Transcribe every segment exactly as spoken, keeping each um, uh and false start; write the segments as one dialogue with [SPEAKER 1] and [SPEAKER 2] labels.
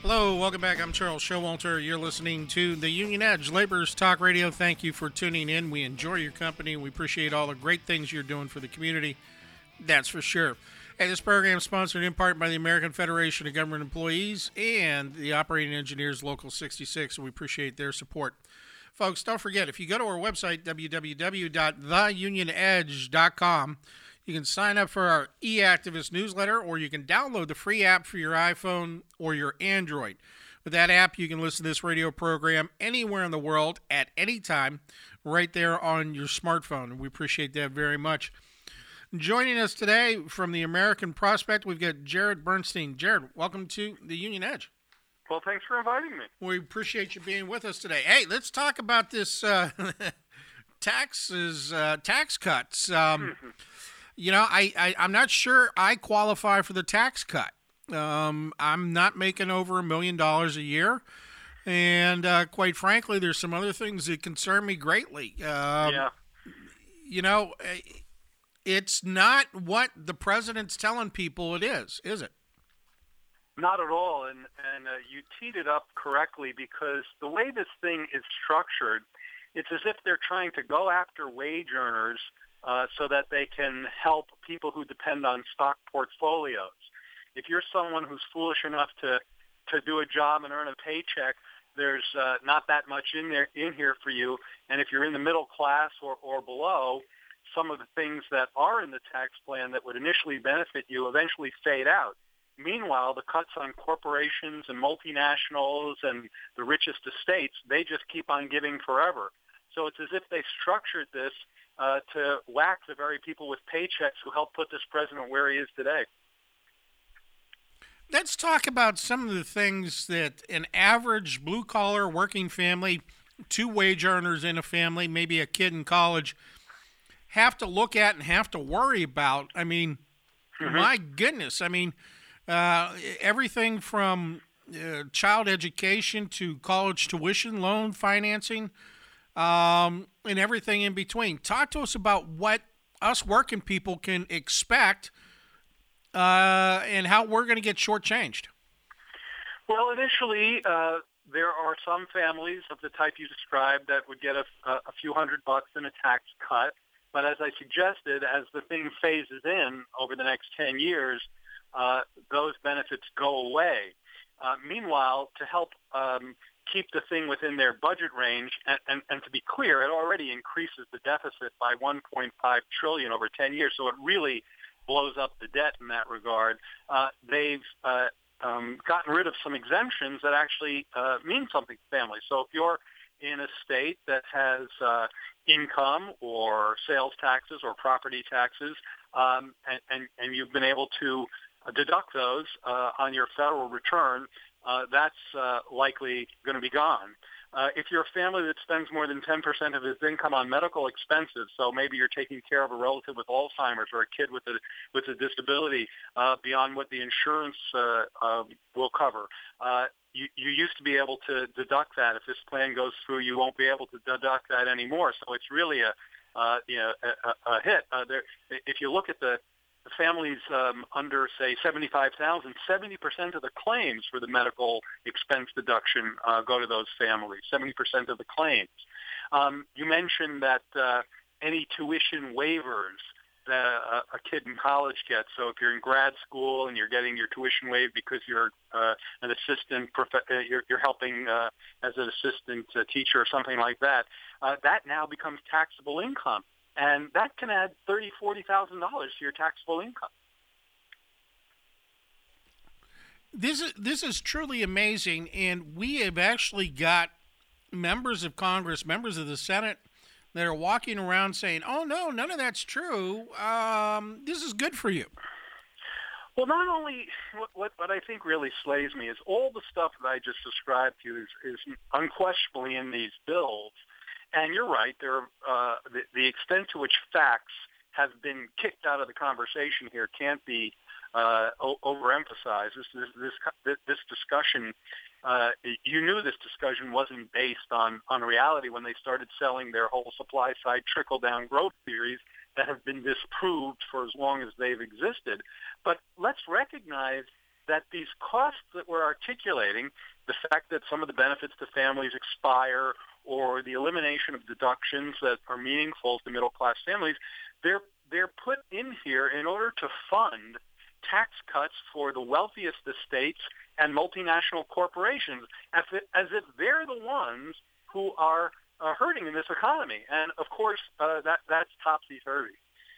[SPEAKER 1] Hello, welcome back. I'm Charles Showalter. You're listening to the Union Edge, Labor's Talk Radio. Thank you for tuning in. We enjoy your company. We appreciate all the great things you're doing for the community. That's for sure. Hey, this program is sponsored in part by the American Federation of Government Employees and the Operating Engineers Local sixty-six, and we appreciate their support. Folks, don't forget, if you go to our website, w w w dot the union edge dot com, you can sign up for our e-Activist newsletter, or you can download the free app for your iPhone or your Android. With that app, you can listen to this radio program anywhere in the world at any time, right there on your smartphone, and we appreciate that very much. Joining us today from the American Prospect, we've got Jared Bernstein. Jared, welcome to the Union Edge.
[SPEAKER 2] Well, thanks for inviting me.
[SPEAKER 1] We appreciate you being with us today. Hey, let's talk about this uh, taxes, uh, tax cuts. Um, you know, I, I, I'm not sure I qualify for the tax cut. Um, I'm not making over a million dollars a year. And uh, quite frankly, there's some other things that concern me greatly. Um,
[SPEAKER 2] yeah.
[SPEAKER 1] You know, it's not what the president's telling people it is, is it?
[SPEAKER 2] Not at all, and and uh, you teed it up correctly, because the way this thing is structured, it's as if they're trying to go after wage earners uh, so that they can help people who depend on stock portfolios. If you're someone who's foolish enough to, to do a job and earn a paycheck, there's uh, not that much in there in here for you, and if you're in the middle class or, or below, some of the things that are in the tax plan that would initially benefit you eventually fade out. Meanwhile, the cuts on corporations and multinationals and the richest estates, they just keep on giving forever. So it's as if they structured this uh, to whack the very people with paychecks who helped put this president where he is today.
[SPEAKER 1] Let's talk about some of the things that an average blue-collar working family, two wage earners in a family, maybe a kid in college, have to look at and have to worry about. I mean, mm-hmm. my goodness. I mean, uh, everything from uh, child education to college tuition, loan financing, um, and everything in between. Talk to us about what us working people can expect uh, and how we're going to get shortchanged.
[SPEAKER 2] Well, initially, uh, there are some families of the type you described that would get a, a few hundred bucks in a tax cut. But as I suggested, as the thing phases in over the next ten years, uh, those benefits go away. Uh, meanwhile, to help um, keep the thing within their budget range, and, and, and to be clear, it already increases the deficit by one point five trillion dollars over ten years, so it really blows up the debt in that regard. Uh, they've uh, um, gotten rid of some exemptions that actually uh, mean something to families. So if you're in a state that has uh, income or sales taxes or property taxes, um, and, and, and you've been able to deduct those uh, on your federal return, uh, that's uh, likely going to be gone. Uh, if you're a family that spends more than ten percent of its income on medical expenses, so maybe you're taking care of a relative with Alzheimer's or a kid with a with a disability uh, beyond what the insurance uh, uh, will cover, uh, you, you used to be able to deduct that. If this plan goes through, you won't be able to deduct that anymore. So it's really a uh, you know a, a hit. Uh, there, if you look at the The families um, under, say, seventy-five thousand dollars, seventy percent of the claims for the medical expense deduction uh, go to those families, seventy percent of the claims. Um, you mentioned that uh, any tuition waivers that a, a kid in college gets, so if you're in grad school and you're getting your tuition waived because you're uh, an assistant, prof- uh, you're, you're helping uh, as an assistant uh, teacher or something like that, uh, that now becomes taxable income. And that can add thirty thousand dollars, forty thousand dollars to your taxable income.
[SPEAKER 1] This is this is truly amazing, and we have actually got members of Congress, members of the Senate, that are walking around saying, "Oh no, none of that's true. Um, this is good for you."
[SPEAKER 2] Well, not only what, what what I think really slays me is all the stuff that I just described to you is, is unquestionably in these bills. And you're right. There, uh, the, the extent to which facts have been kicked out of the conversation here can't be uh, o- overemphasized. This, this, this, this discussion, uh, you knew this discussion wasn't based on, on reality when they started selling their whole supply-side trickle-down growth theories that have been disproved for as long as they've existed. But let's recognize that these costs that we're articulating, the fact that some of the benefits to families expire or the elimination of deductions that are meaningful to middle-class families, they're, they're put in here in order to fund tax cuts for the wealthiest estates and multinational corporations, as if, as if they're the ones who are uh, hurting in this economy. And, of course, uh, that that's topsy-turvy.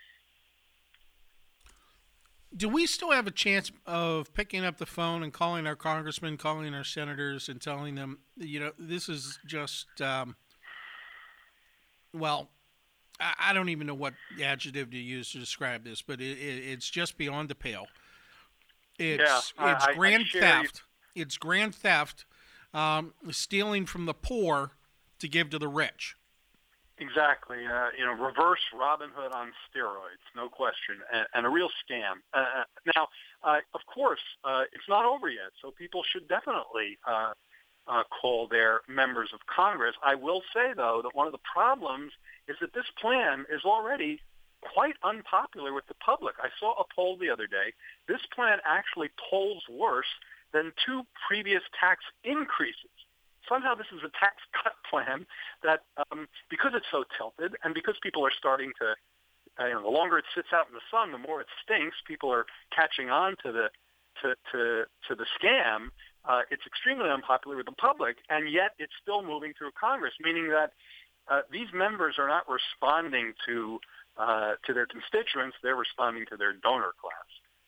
[SPEAKER 1] Do we still have a chance of picking up the phone and calling our congressmen, calling our senators, and telling them, you know, this is just, um, well, I, I don't even know what adjective to use to describe this, but it, it, it's just beyond the pale. It's,
[SPEAKER 2] yeah,
[SPEAKER 1] it's
[SPEAKER 2] I,
[SPEAKER 1] grand
[SPEAKER 2] I
[SPEAKER 1] theft. You. It's grand theft, um, stealing from the poor to give to the rich.
[SPEAKER 2] Exactly. Uh, you know, reverse Robin Hood on steroids, no question, and, and a real scam. Uh, now, uh, of course, uh, it's not over yet, so people should definitely uh, uh, call their members of Congress. I will say, though, that one of the problems is that this plan is already quite unpopular with the public. I saw a poll the other day. This plan actually polls worse than two previous tax increases. Somehow this is a tax cut plan that, um, because it's so tilted and because people are starting to, uh, you know, the longer it sits out in the sun, the more it stinks. People are catching on to the to to, to the scam. Uh, it's extremely unpopular with the public, and yet it's still moving through Congress, meaning that uh, these members are not responding to uh, to their constituents; they're responding to their donor class.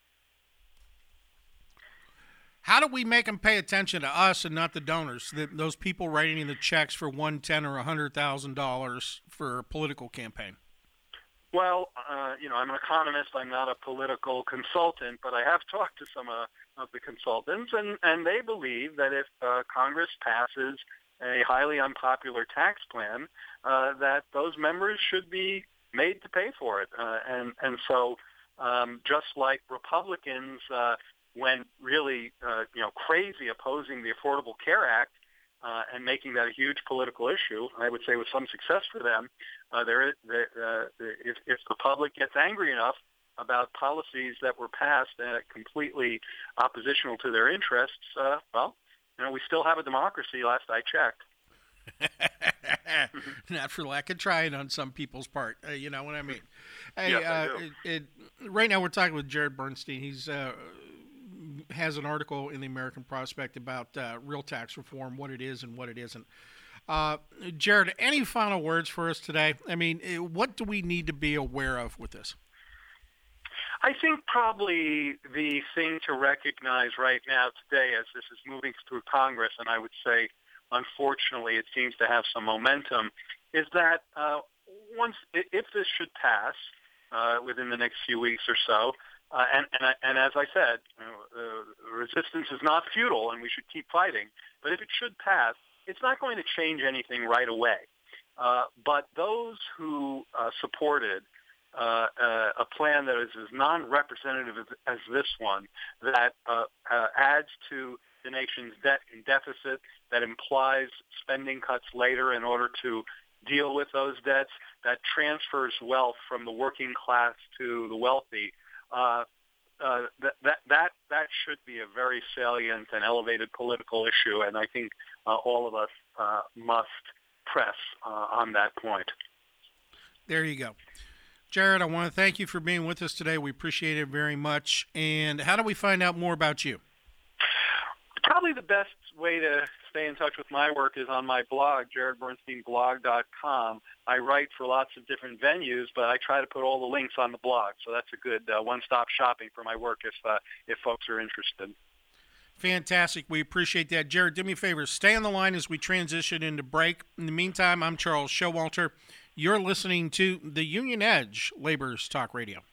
[SPEAKER 1] How do we make them pay attention to us and not the donors? The, those people writing in the checks for one ten or a hundred thousand dollars for a political campaign.
[SPEAKER 2] Well, uh, you know, I'm an economist. I'm not a political consultant, but I have talked to some uh, of the consultants, and, and they believe that if uh, Congress passes a highly unpopular tax plan, uh, that those members should be made to pay for it. Uh, and and so, um, just like Republicans. Uh, went really, uh, you know, crazy opposing the Affordable Care Act uh, and making that a huge political issue. I would say with some success for them. Uh, there is, uh, if, if the public gets angry enough about policies that were passed uh, completely oppositional to their interests, uh, well, you know, we still have a democracy. Last I checked.
[SPEAKER 1] Not for lack of trying on some people's part. Uh, you know what I mean? Hey,
[SPEAKER 2] yes, I
[SPEAKER 1] uh,
[SPEAKER 2] do.
[SPEAKER 1] It, it, right now we're talking with Jared Bernstein. He's uh, has an article in the American Prospect about uh, real tax reform, what it is and what it isn't. Uh, Jared, any final words for us today? I mean, what do we need to be aware of with this?
[SPEAKER 2] I think probably the thing to recognize right now today as this is moving through Congress, and I would say, unfortunately, it seems to have some momentum, is that uh, once, if this should pass uh, within the next few weeks or so, Uh, and, and, and as I said, you know, uh, resistance is not futile, and we should keep fighting. But if it should pass, it's not going to change anything right away. Uh, but those who uh, supported uh, uh, a plan that is as non-representative as, as this one, that uh, uh, adds to the nation's debt and deficit, that implies spending cuts later in order to deal with those debts, that transfers wealth from the working class to the wealthy, Uh, uh, that, that that that should be a very salient and elevated political issue, and I think uh, all of us uh, must press uh, on that point.
[SPEAKER 1] There you go. Jared, I want to thank you for being with us today. We appreciate it very much. And how do we find out more about you?
[SPEAKER 2] Probably the best way to stay in touch with my work is on my blog, jared bernstein blog dot com. I write for lots of different venues, but I try to put all the links on the blog. So that's a good uh, one-stop shopping for my work if uh, if folks are interested.
[SPEAKER 1] Fantastic. We appreciate that. Jared, do me a favor. Stay on the line as we transition into break. In the meantime, I'm Charles Showalter. You're listening to the Union Edge Laborers Talk Radio.